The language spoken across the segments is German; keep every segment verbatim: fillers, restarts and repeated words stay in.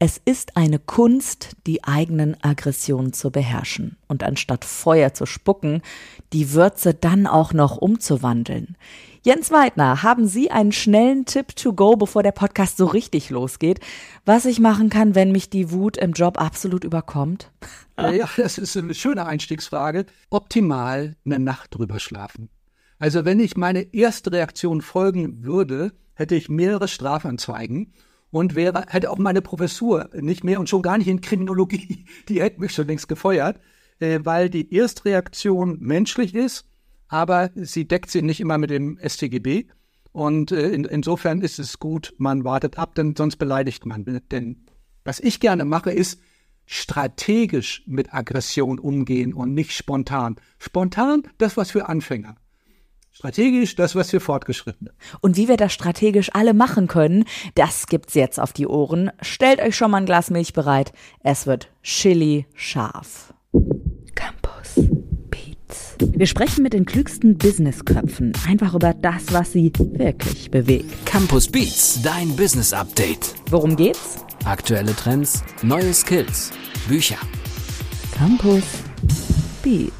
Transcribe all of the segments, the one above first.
Es ist eine Kunst, die eigenen Aggressionen zu beherrschen und anstatt Feuer zu spucken, die Würze dann auch noch umzuwandeln. Jens Weidner, haben Sie einen schnellen Tipp to go, bevor der Podcast so richtig losgeht, was ich machen kann, wenn mich die Wut im Job absolut überkommt? Ja, das ist eine schöne Einstiegsfrage. Optimal eine Nacht drüber schlafen. Also wenn ich meine erste Reaktion folgen würde, hätte ich mehrere Strafanzeigen und wäre, hätte auch meine Professur nicht mehr und schon gar nicht in Kriminologie, die hätte mich schon längst gefeuert, äh, weil die Erstreaktion menschlich ist, aber sie deckt sich nicht immer mit dem S t G B und äh, in, insofern ist es gut, man wartet ab, denn sonst beleidigt man. Denn was ich gerne mache, ist strategisch mit Aggression umgehen und nicht spontan. Spontan, das was für Anfänger. Strategisch, das was für Fortgeschrittene. Und wie wir das strategisch alle machen können, das gibt's jetzt auf die Ohren. Stellt euch schon mal ein Glas Milch bereit. Es wird chili scharf. Campus Beats. Wir sprechen mit den klügsten Businessköpfen einfach über das, was sie wirklich bewegt. Campus Beats, dein Business Update. Worum geht's? Aktuelle Trends, neue Skills, Bücher. Campus Beats.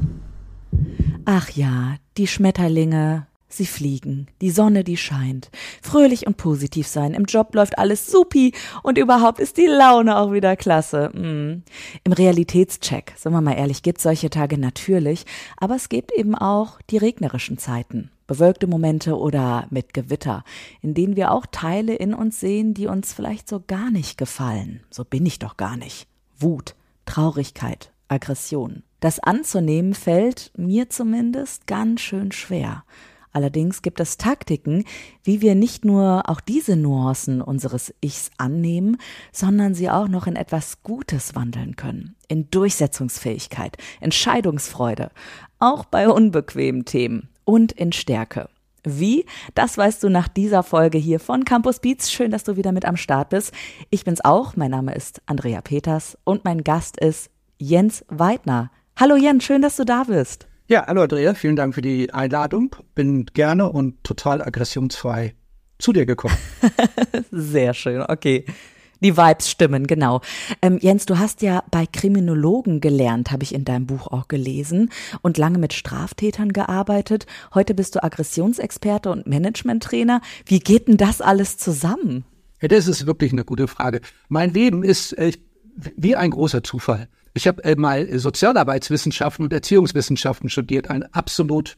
Ach ja, die Schmetterlinge, sie fliegen, die Sonne, die scheint, fröhlich und positiv sein, im Job läuft alles supi und überhaupt ist die Laune auch wieder klasse. Mm. Im Realitätscheck, sagen wir mal ehrlich, gibt's solche Tage natürlich, aber es gibt eben auch die regnerischen Zeiten, bewölkte Momente oder mit Gewitter, in denen wir auch Teile in uns sehen, die uns vielleicht so gar nicht gefallen. So bin ich doch gar nicht. Wut, Traurigkeit, Aggression. Das anzunehmen fällt mir zumindest ganz schön schwer. Allerdings gibt es Taktiken, wie wir nicht nur auch diese Nuancen unseres Ichs annehmen, sondern sie auch noch in etwas Gutes wandeln können. In Durchsetzungsfähigkeit, Entscheidungsfreude, auch bei unbequemen Themen und in Stärke. Wie? Das weißt du nach dieser Folge hier von Campus Beats. Schön, dass du wieder mit am Start bist. Ich bin's auch. Mein Name ist Andrea Peters und mein Gast ist Jens Weidner. Hallo Jens, schön, dass du da bist. Ja, hallo Andrea, vielen Dank für die Einladung. Bin gerne und total aggressionsfrei zu dir gekommen. Sehr schön, okay. Die Vibes stimmen, genau. Ähm, Jens, du hast ja bei Kriminologen gelernt, habe ich in deinem Buch auch gelesen, und lange mit Straftätern gearbeitet. Heute bist du Aggressionsexperte und Managementtrainer. Wie geht denn das alles zusammen? Ja, das ist wirklich eine gute Frage. Mein Leben ist äh, wie ein großer Zufall. Ich habe äh, mal Sozialarbeitswissenschaften und Erziehungswissenschaften studiert, ein absolut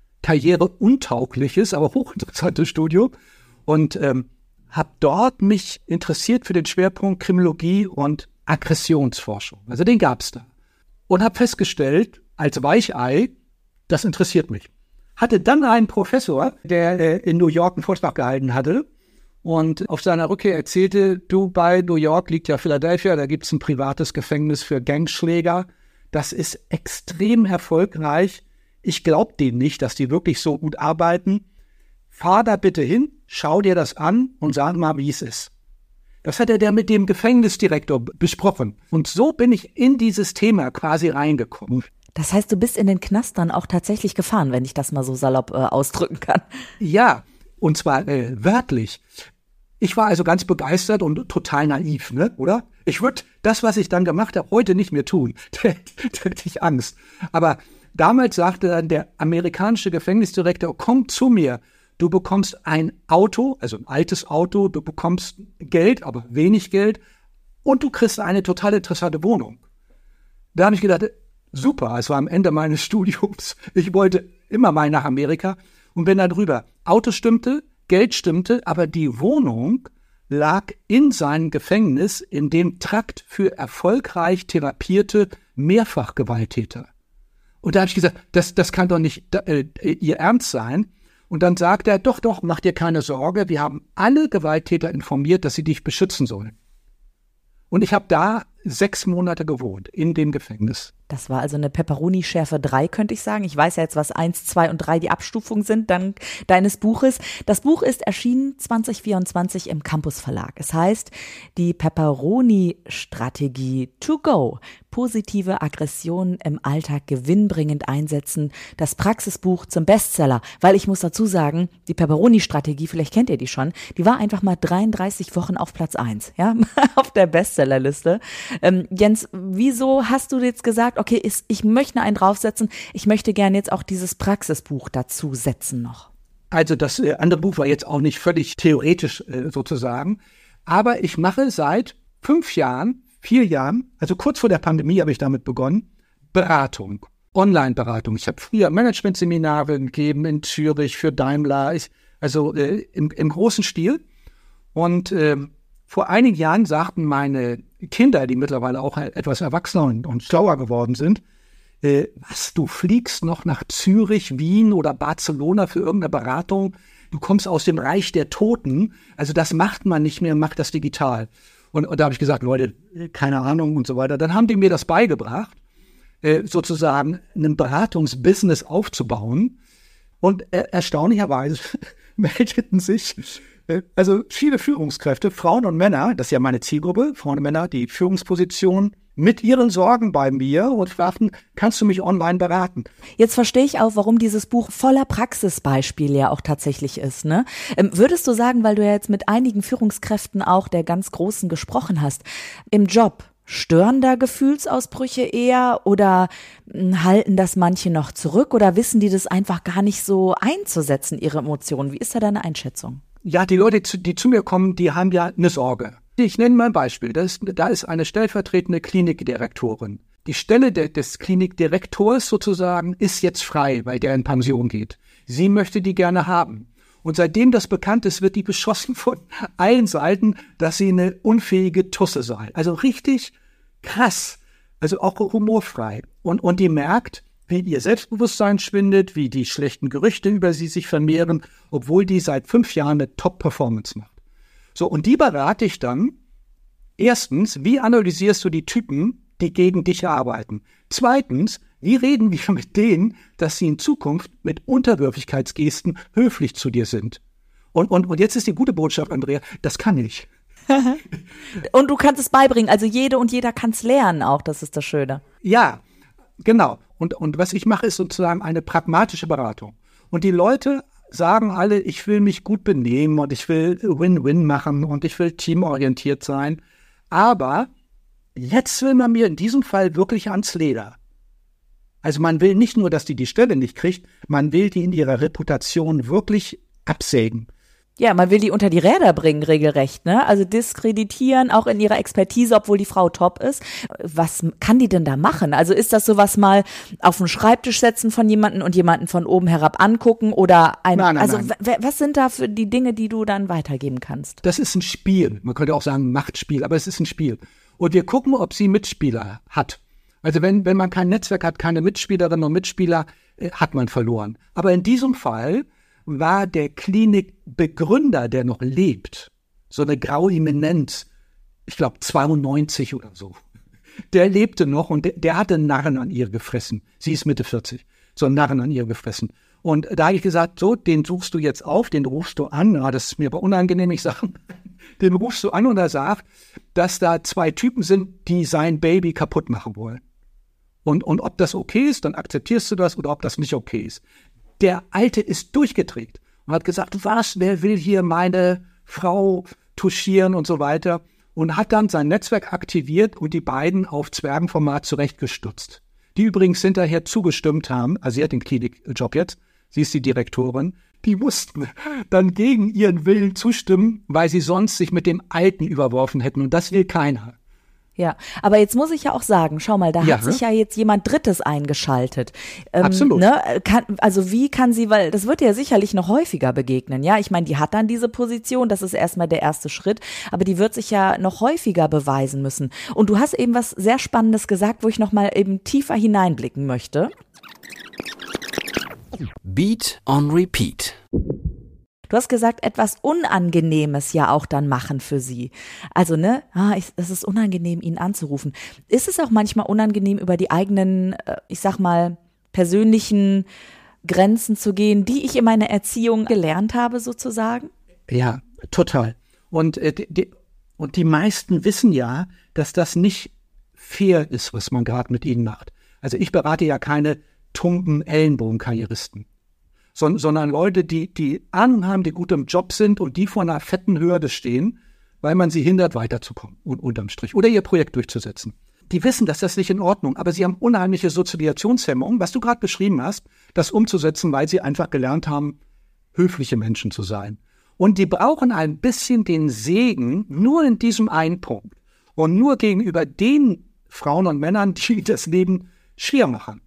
karriereuntaugliches, aber hochinteressantes Studium und ähm, habe dort mich interessiert für den Schwerpunkt Kriminologie und Aggressionsforschung. Also den gab's da. Und habe festgestellt, als Weichei, das interessiert mich. Hatte dann einen Professor, der äh, in New York einen Vortrag gehalten hatte und auf seiner Rückkehr erzählte, du, bei New York liegt ja Philadelphia, da gibt's ein privates Gefängnis für Gangschläger. Das ist extrem erfolgreich. Ich glaube denen nicht, dass die wirklich so gut arbeiten. Fahr da bitte hin, schau dir das an und sag mal, wie es ist. Das hat er der mit dem Gefängnisdirektor b- besprochen. Und so bin ich in dieses Thema quasi reingekommen. Das heißt, du bist in den Knast dann auch tatsächlich gefahren, wenn ich das mal so salopp äh, ausdrücken kann. Ja, und zwar äh, wörtlich. Ich war also ganz begeistert und total naiv, ne, oder? Ich würde das, was ich dann gemacht habe, heute nicht mehr tun. Da hätte ich Angst. Aber damals sagte dann der amerikanische Gefängnisdirektor, komm zu mir. Du bekommst ein Auto, also ein altes Auto, du bekommst Geld, aber wenig Geld und du kriegst eine total interessante Wohnung. Da habe ich gedacht, super, es war am Ende meines Studiums. Ich wollte immer mal nach Amerika und bin dann rüber. Auto stimmte, Geld stimmte, aber die Wohnung lag in seinem Gefängnis in dem Trakt für erfolgreich therapierte Mehrfachgewalttäter. Und da habe ich gesagt, das, das kann doch nicht äh, ihr Ernst sein. Und dann sagt er, doch, doch, mach dir keine Sorge, wir haben alle Gewalttäter informiert, dass sie dich beschützen sollen. Und ich habe da sechs Monate gewohnt in dem Gefängnis. Das war also eine Pepperoni-Schärfe drei, könnte ich sagen. Ich weiß ja jetzt, was eins, zwei und drei die Abstufungen sind, dank deines Buches. Das Buch ist erschienen zwanzig vierundzwanzig im Campus Verlag. Es heißt, die Pepperoni-Strategie to go. Positive Aggressionen im Alltag gewinnbringend einsetzen. Das Praxisbuch zum Bestseller. Weil ich muss dazu sagen, die Pepperoni-Strategie, vielleicht kennt ihr die schon, die war einfach mal dreiunddreißig Wochen auf Platz eins, ja, auf der Bestsellerliste. Ähm, Jens, wieso hast du jetzt gesagt, okay, ich, ich möchte einen draufsetzen, ich möchte gerne jetzt auch dieses Praxisbuch dazu setzen noch? Also das äh, andere Buch war jetzt auch nicht völlig theoretisch äh, sozusagen, aber ich mache seit fünf Jahren, vier Jahren, also kurz vor der Pandemie habe ich damit begonnen, Beratung, Online-Beratung. Ich habe früher Management-Seminare gegeben in Zürich für Daimler, ich, also äh, im, im großen Stil. Und äh, vor einigen Jahren sagten meine Kinder, die mittlerweile auch etwas erwachsener und, und schlauer geworden sind, äh, was, du fliegst noch nach Zürich, Wien oder Barcelona für irgendeine Beratung? Du kommst aus dem Reich der Toten. Also das macht man nicht mehr, macht das digital. Und, und da habe ich gesagt, Leute, keine Ahnung und so weiter. Dann haben die mir das beigebracht, äh, sozusagen ein Beratungsbusiness aufzubauen. Und äh, erstaunlicherweise meldeten sich also viele Führungskräfte, Frauen und Männer, das ist ja meine Zielgruppe, Frauen und Männer, die Führungsposition, mit ihren Sorgen bei mir und fragten, kannst du mich online beraten? Jetzt verstehe ich auch, warum dieses Buch voller Praxisbeispiele ja auch tatsächlich ist, ne? Ähm, würdest du sagen, weil du ja jetzt mit einigen Führungskräften auch der ganz Großen gesprochen hast, im Job, stören da Gefühlsausbrüche eher oder mh, halten das manche noch zurück oder wissen die das einfach gar nicht so einzusetzen, ihre Emotionen? Wie ist da deine Einschätzung? Ja, die Leute, die zu mir kommen, die haben ja eine Sorge. Ich nenne mal ein Beispiel. Das ist, da ist eine stellvertretende Klinikdirektorin. Die Stelle de, des Klinikdirektors sozusagen ist jetzt frei, weil der in Pension geht. Sie möchte die gerne haben. Und seitdem das bekannt ist, wird die beschossen von allen Seiten, dass sie eine unfähige Tusse sei. Also richtig krass. Also auch humorfrei. Und, und die merkt, wie ihr Selbstbewusstsein schwindet, wie die schlechten Gerüchte über sie sich vermehren, obwohl die seit fünf Jahren eine Top-Performance macht. So, und die berate ich dann. Erstens, wie analysierst du die Typen, die gegen dich arbeiten? Zweitens, wie reden wir mit denen, dass sie in Zukunft mit Unterwürfigkeitsgesten höflich zu dir sind? Und, und, und jetzt ist die gute Botschaft, Andrea, das kann ich. Und du kannst es beibringen, also jede und jeder kann es lernen auch, das ist das Schöne. Ja, genau. Und, und was ich mache, ist sozusagen eine pragmatische Beratung. Und die Leute sagen alle, ich will mich gut benehmen und ich will Win-Win machen und ich will teamorientiert sein. Aber jetzt will man mir in diesem Fall wirklich ans Leder. Also man will nicht nur, dass die die Stelle nicht kriegt, man will die in ihrer Reputation wirklich absägen. Ja, man will die unter die Räder bringen, regelrecht, ne? Also diskreditieren, auch in ihrer Expertise, obwohl die Frau top ist. Was kann die denn da machen? Also ist das sowas mal auf den Schreibtisch setzen von jemandem und jemanden von oben herab angucken oder ein, nein, nein, also nein. w- was sind da für die Dinge, die du dann weitergeben kannst? Das ist ein Spiel. Man könnte auch sagen Machtspiel, aber es ist ein Spiel. Und wir gucken, ob sie Mitspieler hat. Also wenn, wenn man kein Netzwerk hat, keine Mitspielerinnen und Mitspieler, äh, hat man verloren. Aber in diesem Fall war der Klinikbegründer, der noch lebt, so eine graue Eminenz, ich glaube zweiundneunzig oder so. Der lebte noch und der, der hatte Narren an ihr gefressen. Sie ist Mitte vierzig, so Narren an ihr gefressen. Und da habe ich gesagt, so, den suchst du jetzt auf, den rufst du an. Ja, das ist mir aber unangenehm, ich sage, den rufst du an und er sagt, dass da zwei Typen sind, die sein Baby kaputt machen wollen. Und, und ob das okay ist, dann akzeptierst du das oder ob das nicht okay ist. Der Alte ist durchgedreht und hat gesagt, was, wer will hier meine Frau touchieren und so weiter. Und hat dann sein Netzwerk aktiviert und die beiden auf Zwergenformat zurechtgestutzt. Die übrigens hinterher zugestimmt haben, also sie hat den Klinikjob jetzt, sie ist die Direktorin, die mussten dann gegen ihren Willen zustimmen, weil sie sonst sich mit dem Alten überworfen hätten und das will keiner. Ja, aber jetzt muss ich ja auch sagen, schau mal, da ja, hat sich ja jetzt jemand Drittes eingeschaltet. Ähm, Absolut. Ne, kann, also wie kann sie, weil das wird ja sicherlich noch häufiger begegnen, ja. Ich meine, die hat dann diese Position, das ist erstmal der erste Schritt, aber die wird sich ja noch häufiger beweisen müssen. Und du hast eben was sehr Spannendes gesagt, wo ich nochmal eben tiefer hineinblicken möchte. Beat on Repeat. Du hast gesagt, etwas Unangenehmes ja auch dann machen für sie. Also, ne, ah, ich, es ist unangenehm, ihn anzurufen. Ist es auch manchmal unangenehm, über die eigenen, äh, ich sag mal, persönlichen Grenzen zu gehen, die ich in meiner Erziehung gelernt habe, sozusagen? Ja, total. Und, äh, die, und die meisten wissen ja, dass das nicht fair ist, was man gerade mit ihnen macht. Also ich berate ja keine tumpen Ellenbogenkarrieristen, sondern, sondern Leute, die, die Ahnung haben, die gut im Job sind und die vor einer fetten Hürde stehen, weil man sie hindert, weiterzukommen, und unterm Strich, oder ihr Projekt durchzusetzen. Die wissen, dass das nicht in Ordnung, aber sie haben unheimliche Sozialisationshemmungen, was du gerade beschrieben hast, das umzusetzen, weil sie einfach gelernt haben, höfliche Menschen zu sein. Und die brauchen ein bisschen den Segen nur in diesem einen Punkt und nur gegenüber den Frauen und Männern, die das Leben schwer machen,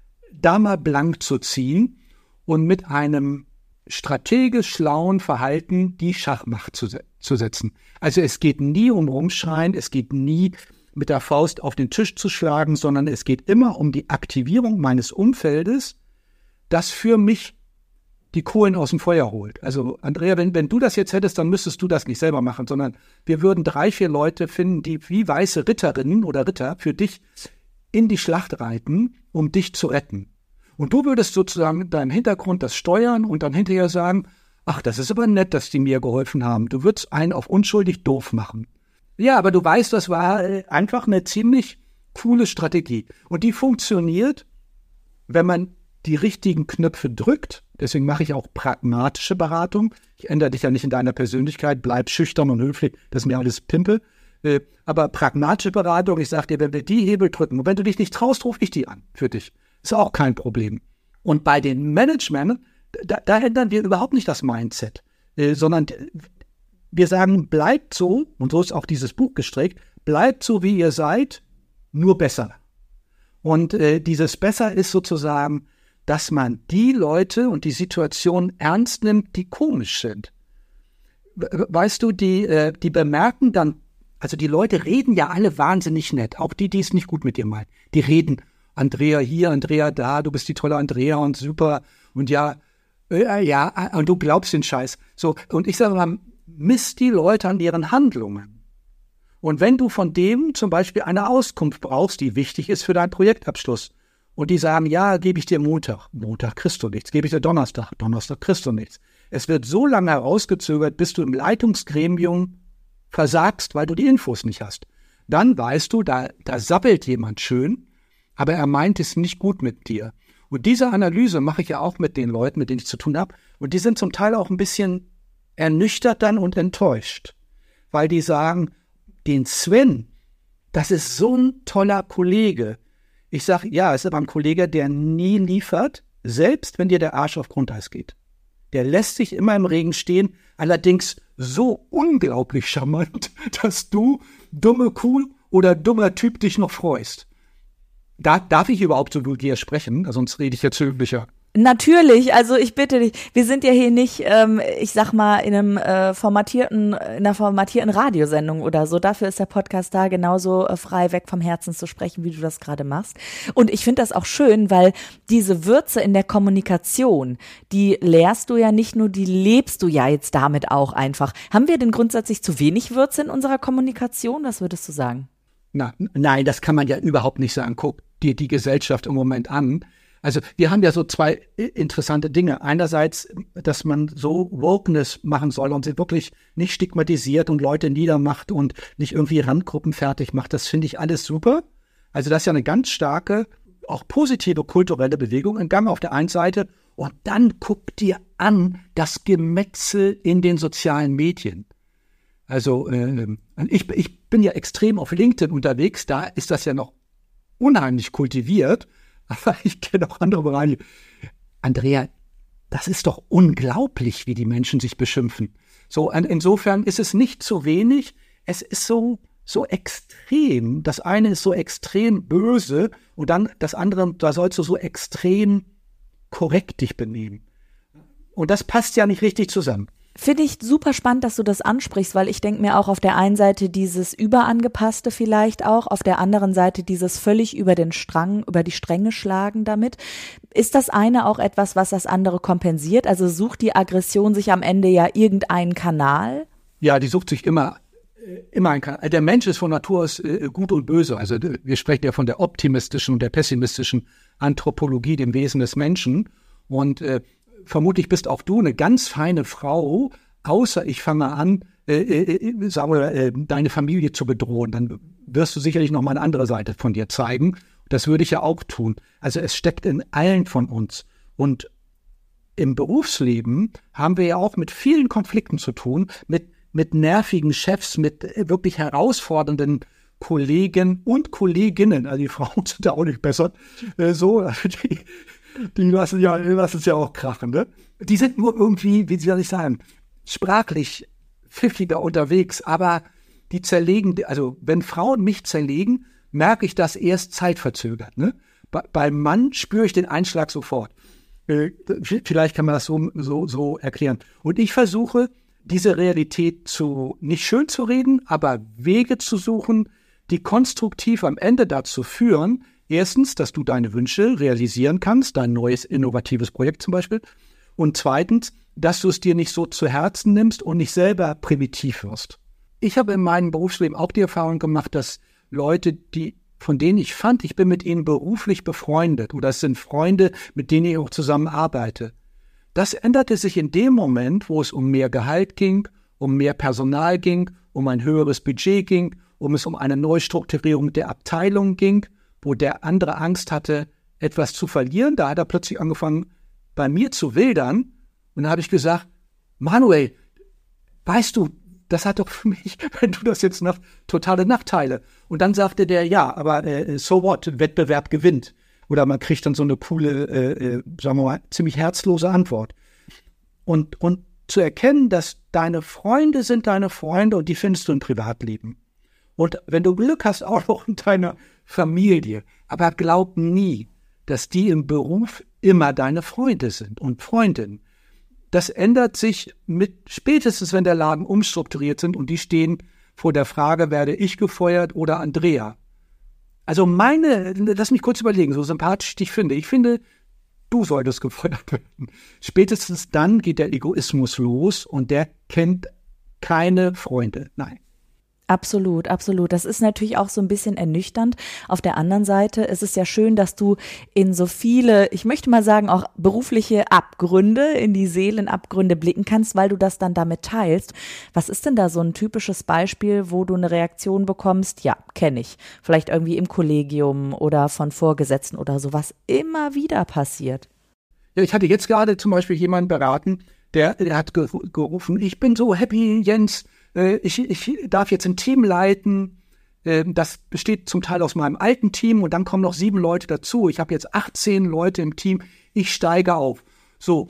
da mal blank zu ziehen und mit einem strategisch schlauen Verhalten die Schachmacht zu, se- zu setzen. Also es geht nie um Rumschreien, es geht nie mit der Faust auf den Tisch zu schlagen, sondern es geht immer um die Aktivierung meines Umfeldes, das für mich die Kohlen aus dem Feuer holt. Also Andrea, wenn, wenn du das jetzt hättest, dann müsstest du das nicht selber machen, sondern wir würden drei, vier Leute finden, die wie weiße Ritterinnen oder Ritter für dich in die Schlacht reiten, um dich zu retten. Und du würdest sozusagen in deinem Hintergrund das steuern und dann hinterher sagen, ach, das ist aber nett, dass die mir geholfen haben. Du würdest einen auf unschuldig doof machen. Ja, aber du weißt, das war einfach eine ziemlich coole Strategie. Und die funktioniert, wenn man die richtigen Knöpfe drückt. Deswegen mache ich auch pragmatische Beratung. Ich ändere dich ja nicht in deiner Persönlichkeit, bleib schüchtern und höflich, das ist mir alles Pimpe. Aber pragmatische Beratung, ich sage dir, wenn wir die Hebel drücken und wenn du dich nicht traust, ruf ich die an für dich. Ist auch kein Problem. Und bei den Management, da, da ändern wir überhaupt nicht das Mindset, äh, sondern wir sagen, bleibt so, und so ist auch dieses Buch gestrickt, bleibt so, wie ihr seid, nur besser. Und äh, dieses Besser ist sozusagen, dass man die Leute und die Situation ernst nimmt, die komisch sind. Weißt du, die, äh, die bemerken dann, also die Leute reden ja alle wahnsinnig nett, auch die, die es nicht gut mit dir meinen. Die reden, Andrea hier, Andrea da, du bist die tolle Andrea und super und ja, äh, ja, und du glaubst den Scheiß. So, und ich sage mal, misst die Leute an ihren Handlungen. Und wenn du von dem zum Beispiel eine Auskunft brauchst, die wichtig ist für deinen Projektabschluss, und die sagen, ja, gebe ich dir Montag, Montag kriegst du nichts, gebe ich dir Donnerstag, Donnerstag kriegst du nichts. Es wird so lange herausgezögert, bis du im Leitungsgremium versagst, weil du die Infos nicht hast. Dann weißt du, da, da sabbelt jemand schön, aber er meint es nicht gut mit dir. Und diese Analyse mache ich ja auch mit den Leuten, mit denen ich zu tun habe. Und die sind zum Teil auch ein bisschen ernüchtert dann und enttäuscht, weil die sagen, den Sven, das ist so ein toller Kollege. Ich sage, ja, es ist aber ein Kollege, der nie liefert, selbst wenn dir der Arsch auf Grundeis geht. Der lässt sich immer im Regen stehen, allerdings so unglaublich charmant, dass du, dumme Kuh oder dummer Typ, dich noch freust. Da, darf ich überhaupt so vulgär sprechen? Sonst rede ich jetzt höflicher. Natürlich, also ich bitte dich, wir sind ja hier nicht, ähm, ich sag mal, in einem äh, formatierten, in einer formatierten Radiosendung oder so. Dafür ist der Podcast da, genauso äh, frei weg vom Herzen zu sprechen, wie du das gerade machst. Und ich finde das auch schön, weil diese Würze in der Kommunikation, die lehrst du ja nicht nur, die lebst du ja jetzt damit auch einfach. Haben wir denn grundsätzlich zu wenig Würze in unserer Kommunikation? Was würdest du sagen? Na, nein, das kann man ja überhaupt nicht sagen. Guck dir die Gesellschaft im Moment an. Also wir haben ja so zwei interessante Dinge. Einerseits, dass man so Wokeness machen soll und sie wirklich nicht stigmatisiert und Leute niedermacht und nicht irgendwie Randgruppen fertig macht. Das finde ich alles super. Also das ist ja eine ganz starke, auch positive kulturelle Bewegung im Gang auf der einen Seite. Und dann guck dir an das Gemetzel in den sozialen Medien. Also äh, ich, ich bin ja extrem auf LinkedIn unterwegs. Da ist das ja noch unheimlich kultiviert. Aber ich kenne auch andere Bereiche. Andrea, das ist doch unglaublich, wie die Menschen sich beschimpfen. So, insofern ist es nicht zu wenig. Es ist so, so extrem. Das eine ist so extrem böse und dann das andere, da sollst du so extrem korrekt dich benehmen. Und das passt ja nicht richtig zusammen. Finde ich super spannend, dass du das ansprichst, weil ich denke mir auch auf der einen Seite dieses Überangepasste vielleicht auch, auf der anderen Seite dieses völlig über den Strang, über die Stränge schlagen damit. Ist das eine auch etwas, was das andere kompensiert? Also sucht die Aggression sich am Ende ja irgendeinen Kanal? Ja, die sucht sich immer, immer einen Kanal. Der Mensch ist von Natur aus äh, gut und böse. Also wir sprechen ja von der optimistischen und der pessimistischen Anthropologie, dem Wesen des Menschen. Und äh, vermutlich bist auch du eine ganz feine Frau, außer ich fange an, äh, äh, sagen wir, äh, deine Familie zu bedrohen. Dann wirst du sicherlich noch mal eine andere Seite von dir zeigen. Das würde ich ja auch tun. Also es steckt in allen von uns. Und im Berufsleben haben wir ja auch mit vielen Konflikten zu tun, mit, mit nervigen Chefs, mit wirklich herausfordernden Kollegen und Kolleginnen. Also die Frauen sind da auch nicht besser. Äh, so, die, Die lassen ja, lassen es ja auch krachen, ne? Die sind nur irgendwie, wie soll ich sagen, sprachlich pfiffiger unterwegs, aber die zerlegen, also wenn Frauen mich zerlegen, merke ich das erst zeitverzögert, ne? Be- beim Mann spüre ich den Einschlag sofort. Äh, vielleicht kann man das so, so, so erklären. Und ich versuche, diese Realität zu, nicht schön zu reden, aber Wege zu suchen, die konstruktiv am Ende dazu führen, erstens, dass du deine Wünsche realisieren kannst, dein neues innovatives Projekt zum Beispiel. Und zweitens, dass du es dir nicht so zu Herzen nimmst und nicht selber primitiv wirst. Ich habe in meinem Berufsleben auch die Erfahrung gemacht, dass Leute, die, von denen ich fand, ich bin mit ihnen beruflich befreundet oder es sind Freunde, mit denen ich auch zusammen arbeite. Das änderte sich in dem Moment, wo es um mehr Gehalt ging, um mehr Personal ging, um ein höheres Budget ging, um es um eine Neustrukturierung der Abteilung ging, wo der andere Angst hatte, etwas zu verlieren. Da hat er plötzlich angefangen, bei mir zu wildern. Und dann habe ich gesagt, Manuel, weißt du, das hat doch für mich, wenn du das jetzt machst, totale Nachteile. Und dann sagte der, ja, aber äh, so what, Wettbewerb gewinnt. Oder man kriegt dann so eine coole, äh, sagen wir mal, ziemlich herzlose Antwort. Und, und zu erkennen, dass deine Freunde sind deine Freunde und die findest du im Privatleben. Und wenn du Glück hast, auch noch in deiner Familie. Aber glaub nie, dass die im Beruf immer deine Freunde sind und Freundinnen. Das ändert sich mit spätestens, wenn der Laden umstrukturiert sind und die stehen vor der Frage, werde ich gefeuert oder Andrea. Also meine, lass mich kurz überlegen, so sympathisch ich dich finde. Ich finde, du solltest gefeuert werden. Spätestens dann geht der Egoismus los und der kennt keine Freunde. Nein. Absolut, absolut. Das ist natürlich auch so ein bisschen ernüchternd. Auf der anderen Seite ist es ja schön, dass du in so viele, ich möchte mal sagen, auch berufliche Abgründe, in die Seelenabgründe blicken kannst, weil du das dann damit teilst. Was ist denn da so ein typisches Beispiel, wo du eine Reaktion bekommst? Ja, kenne ich. Vielleicht irgendwie im Kollegium oder von Vorgesetzten oder so, was immer wieder passiert. Ja, ich hatte jetzt gerade zum Beispiel jemanden beraten, der, der hat gerufen, ich bin so happy, Jens, Ich, ich darf jetzt ein Team leiten, das besteht zum Teil aus meinem alten Team und dann kommen noch sieben Leute dazu. Ich habe jetzt achtzehn Leute im Team, ich steige auf. So.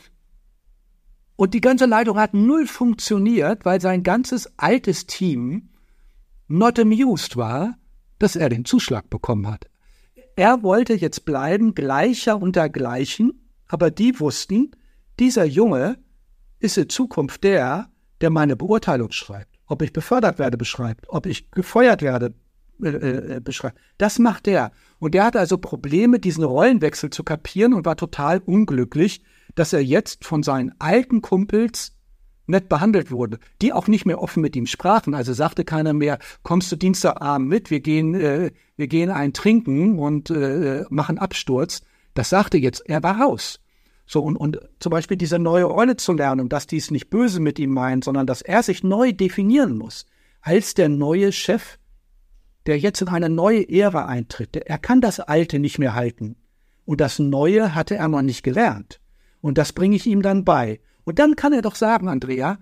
Und die ganze Leitung hat null funktioniert, weil sein ganzes altes Team not amused war, dass er den Zuschlag bekommen hat. Er wollte jetzt bleiben, gleicher unter Gleichen, aber die wussten, dieser Junge ist in Zukunft der, der meine Beurteilung schreibt. Ob ich befördert werde, beschreibt. Ob ich gefeuert werde, äh, äh, beschreibt. Das macht der. Und der hatte also Probleme, diesen Rollenwechsel zu kapieren und war total unglücklich, dass er jetzt von seinen alten Kumpels nett behandelt wurde, die auch nicht mehr offen mit ihm sprachen. Also sagte keiner mehr, kommst du Dienstagabend mit, wir gehen, äh, wir gehen ein trinken und äh, machen Absturz. Das sagte jetzt, er war raus. So, und, und zum Beispiel diese neue Rolle zu lernen, dass die es nicht böse mit ihm meint, sondern dass er sich neu definieren muss, als der neue Chef, der jetzt in eine neue Ära eintritt. Er kann das Alte nicht mehr halten. Und das Neue hatte er noch nicht gelernt. Und das bringe ich ihm dann bei. Und dann kann er doch sagen, Andrea,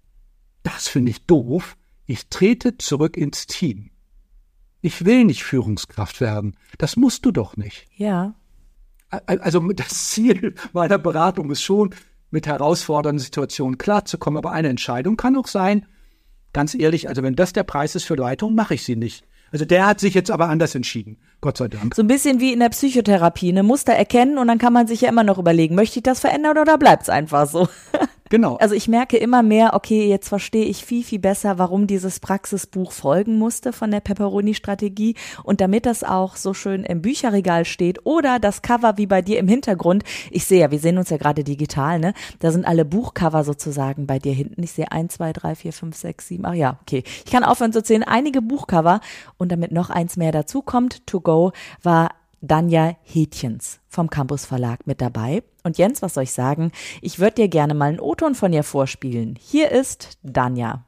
das finde ich doof, ich trete zurück ins Team. Ich will nicht Führungskraft werden. Das musst du doch nicht. Ja. Also das Ziel meiner Beratung ist schon, mit herausfordernden Situationen klarzukommen. Aber eine Entscheidung kann auch sein, ganz ehrlich, also wenn das der Preis ist für Leitung, mache ich sie nicht. Also der hat sich jetzt aber anders entschieden, Gott sei Dank. So ein bisschen wie in der Psychotherapie, eine Muster erkennen und dann kann man sich ja immer noch überlegen, möchte ich das verändern oder bleibt es einfach so? Genau. Also ich merke immer mehr, okay, jetzt verstehe ich viel, viel besser, warum dieses Praxisbuch folgen musste von der Pepperoni-Strategie. Und damit das auch so schön im Bücherregal steht oder das Cover wie bei dir im Hintergrund. Ich sehe ja, wir sehen uns ja gerade digital, ne? Da sind alle Buchcover sozusagen bei dir hinten. Ich sehe eins, zwei, drei, vier, fünf, sechs, sieben. Ach ja, okay. Ich kann aufhören zu zählen. Einige Buchcover. Und damit noch eins mehr dazu kommt, to go, war Danja Hätjens vom Campus Verlag mit dabei. Und Jens, was soll ich sagen? Ich würde dir gerne mal einen O-Ton von ihr vorspielen. Hier ist Danja.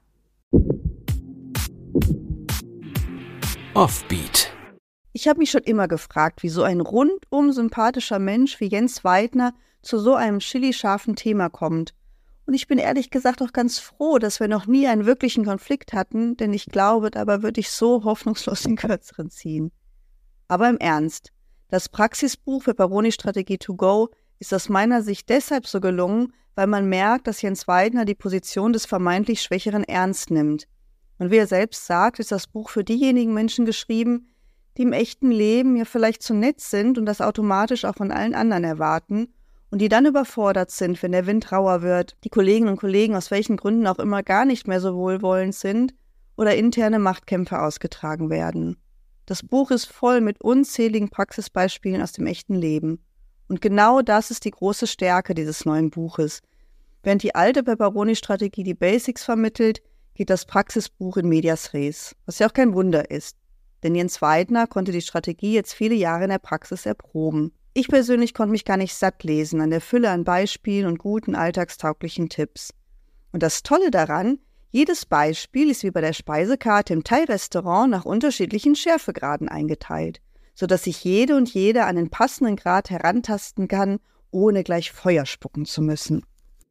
Offbeat. Ich habe mich schon immer gefragt, wie so ein rundum sympathischer Mensch wie Jens Weidner zu so einem chili-scharfen Thema kommt. Und ich bin ehrlich gesagt auch ganz froh, dass wir noch nie einen wirklichen Konflikt hatten, denn ich glaube, dabei würde ich so hoffnungslos den Kürzeren ziehen. Aber im Ernst, das Praxisbuch Pepperoni-Strategie to go ist aus meiner Sicht deshalb so gelungen, weil man merkt, dass Jens Weidner die Position des vermeintlich Schwächeren ernst nimmt. Und wie er selbst sagt, ist das Buch für diejenigen Menschen geschrieben, die im echten Leben ja vielleicht zu nett sind und das automatisch auch von allen anderen erwarten und die dann überfordert sind, wenn der Wind rauer wird, die Kolleginnen und Kollegen aus welchen Gründen auch immer gar nicht mehr so wohlwollend sind oder interne Machtkämpfe ausgetragen werden. Das Buch ist voll mit unzähligen Praxisbeispielen aus dem echten Leben. Und genau das ist die große Stärke dieses neuen Buches. Während die alte Pepperoni-Strategie die Basics vermittelt, geht das Praxisbuch in medias res, was ja auch kein Wunder ist. Denn Jens Weidner konnte die Strategie jetzt viele Jahre in der Praxis erproben. Ich persönlich konnte mich gar nicht satt lesen an der Fülle an Beispielen und guten alltagstauglichen Tipps. Und das Tolle daran, jedes Beispiel ist wie bei der Speisekarte im Thai-Restaurant nach unterschiedlichen Schärfegraden eingeteilt, sodass sich jede und jeder an den passenden Grad herantasten kann, ohne gleich Feuer spucken zu müssen.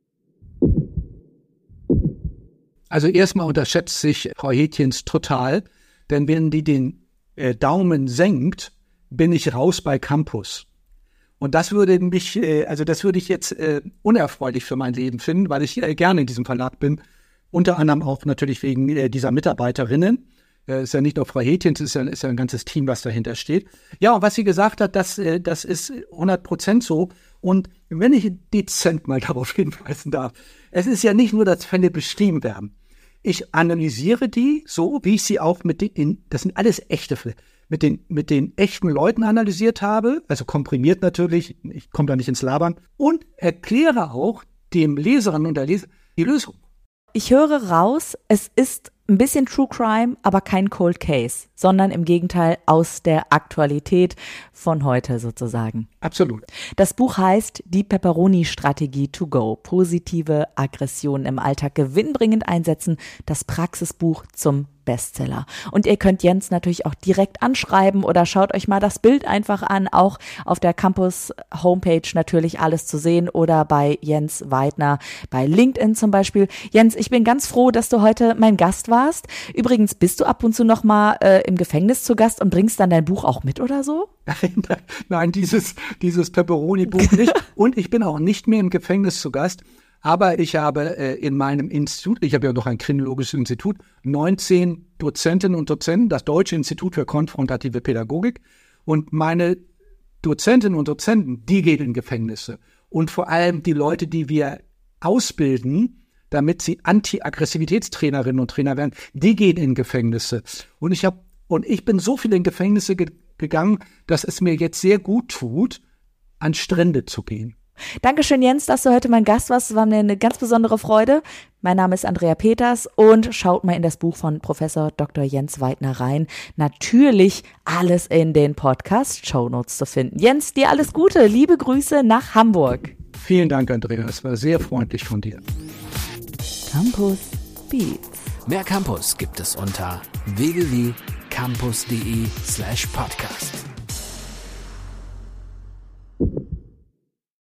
Also erstmal unterschätzt sich Frau Hätjens total, denn wenn die den äh, Daumen senkt, bin ich raus bei Campus. Und das würde mich, äh, also das würde ich jetzt äh, unerfreulich für mein Leben finden, weil ich äh, gerne in diesem Verlag bin. Unter anderem auch natürlich wegen äh, dieser Mitarbeiterinnen. Äh, ist ja nicht nur Frau Hätjens, ist ja, ist ja ein ganzes Team, was dahinter steht. Ja, und was sie gesagt hat, das, äh, das ist hundert Prozent so. Und wenn ich dezent mal darauf hinweisen darf, es ist ja nicht nur, dass Fälle beschrieben werden. Ich analysiere die so, wie ich sie auch mit den, das sind alles echte Fälle, mit den, mit den echten Leuten analysiert habe, also komprimiert natürlich, ich komme da nicht ins Labern, und erkläre auch dem Leserinnen und der Leser die Lösung. Ich höre raus, es ist ein bisschen True Crime, aber kein Cold Case, sondern im Gegenteil aus der Aktualität von heute sozusagen. Absolut. Das Buch heißt Die Pepperoni-Strategie to go. Positive Aggressionen im Alltag gewinnbringend einsetzen. Das Praxisbuch zum Bestseller. Und ihr könnt Jens natürlich auch direkt anschreiben oder schaut euch mal das Bild einfach an, auch auf der Campus-Homepage natürlich alles zu sehen oder bei Jens Weidner, bei LinkedIn zum Beispiel. Jens, ich bin ganz froh, dass du heute mein Gast warst. Übrigens, bist du ab und zu noch mal äh, im Gefängnis zu Gast und bringst dann dein Buch auch mit oder so? Nein, nein, dieses, dieses Pepperoni-Buch nicht. Und ich bin auch nicht mehr im Gefängnis zu Gast. Aber ich habe äh, in meinem Institut, ich habe ja noch ein kriminologisches Institut, neunzehn Dozentinnen und Dozenten, das Deutsche Institut für konfrontative Pädagogik. Und meine Dozentinnen und Dozenten, die gehen in Gefängnisse. Und vor allem die Leute, die wir ausbilden, damit sie Anti-Aggressivitätstrainerinnen und Trainer werden, die gehen in Gefängnisse. Und ich habe und ich bin so viel in Gefängnisse ge- gegangen, dass es mir jetzt sehr gut tut, an Strände zu gehen. Dankeschön, Jens, dass du heute mein Gast warst. Es war mir eine ganz besondere Freude. Mein Name ist Andrea Peters und schaut mal in das Buch von Professor Doktor Jens Weidner rein. Natürlich alles in den Podcast-Shownotes zu finden. Jens, dir alles Gute. Liebe Grüße nach Hamburg. Vielen Dank, Andrea. Es war sehr freundlich von dir. Campus Beats. Mehr Campus gibt es unter w w w punkt campus punkt de slash podcast.